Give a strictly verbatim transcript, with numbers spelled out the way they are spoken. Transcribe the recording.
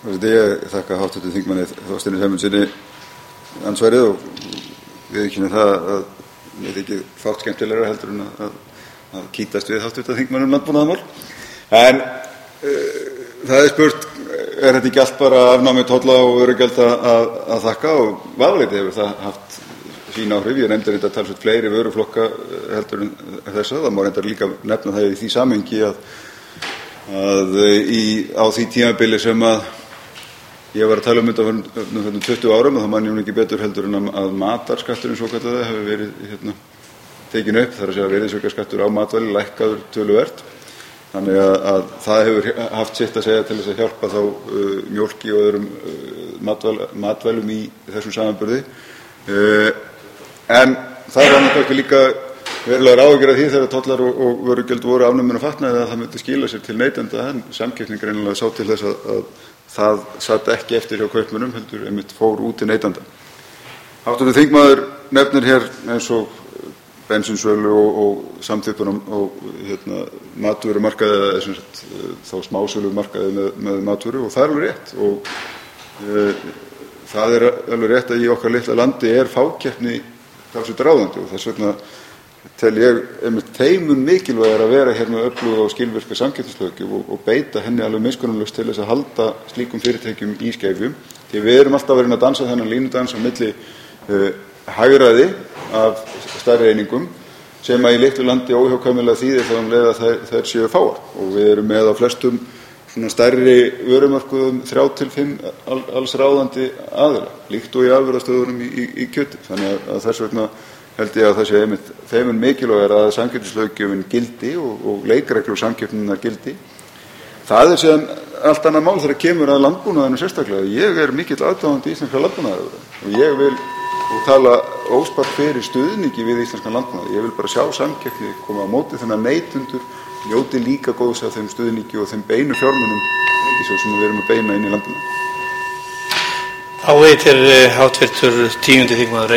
Ég þakka háttvirtum þingmanni Þorsteini Sæmundssyni andsvarið og viðurkenni það að mér þykir fátt skemmtilegra heldur en að, að kýtast við háttvirta þingmann um landbúnaðarmál. En uh, það er spurt, er þetta ekki allt bara afnámi tolla og vörugjalda að, að þakka, og vafalítið hefur það haft sín áhrif. Ég nefndi þetta talsvert fleiri vöruflokka heldur en þessa. Það má reyndar líka nefna það í því samhengi að, að í, á því tímabili sem að ég var að tala um þetta fyrir tuttugu árum, og það man ég ekki betur heldur en að matarskatturinn svokallaði hefur verið hérna, tekin upp, þar að segja virðisaukaskattur á matvæli lækkaður töluvert. Þannig að, að það hefur haft sitt að segja til þess að hjálpa þá uh, mjólki og öðrum uh, matvæl, matvælum í þessum samanburði. Uh, en það var náttúrulega líka verulegar áhyggjur af því þegar tollar og, og vörugjöld voru afnumin og fatnaði að það myndi skila sér til neytenda, en samkeppnin greinilega sá til þess að, að það satt ekki eftir hjá kaupmönnum, heldur einmitt fór út til neytenda. Háttvirtur þingmaður nefnir hér eins og bensínsölu og, og samþjöppun og hérna, matvörumarkaði, eða sem sagt, þá smásölumarkaði með, með matvöru, og það er alveg rétt. Og e, það er alveg rétt að í okkar litla landi er fákeppni talsvert ráðandi, og þess vegna tel ég einmitt þeim mun mikilvægara að vera hér með öfluga og skilvirka samkeppnislöggjöf og, og beita henni alveg miskunnarlaust til þess að halda slíkum fyrirtækjum í skefjum. Því við erum alltaf verið að dansa þennan línudans á milli uh, hagræði af stærri einingum sem að í litlu landi óhjákvæmilega þýðir þá um leið að þær, þær séu fáar. Og við erum með á flestum svona stærri vörumörkuðum þrjá til fimm all, alls ráðandi aðila, líkt og í afurðastöðunum í, í, í kjöti. Þannig að, að þess vegna held ég að það sé einmitt þeim mun mikilvægara að samkeppnislöggjöfin gildi og, og leikreglur samkeppninnar gildi. Það er síðan allt annað mál þegar kemur að landbúnaðinu sérstaklega. Ég er mikill aðdáandi íslenskra landbúnaðar og ég vil og tala óspart fyrir stuðningi við íslenskan landbúnað. Ég vil bara sjá samkeppni koma á móti þannig að neytendur njóti líka góðs af þeim stuðningi og þeim beinu fjármunum ríkissjóðs sem við erum að beina inn í landbúnað. Þá veitir háttvirtur tíundi þingmaður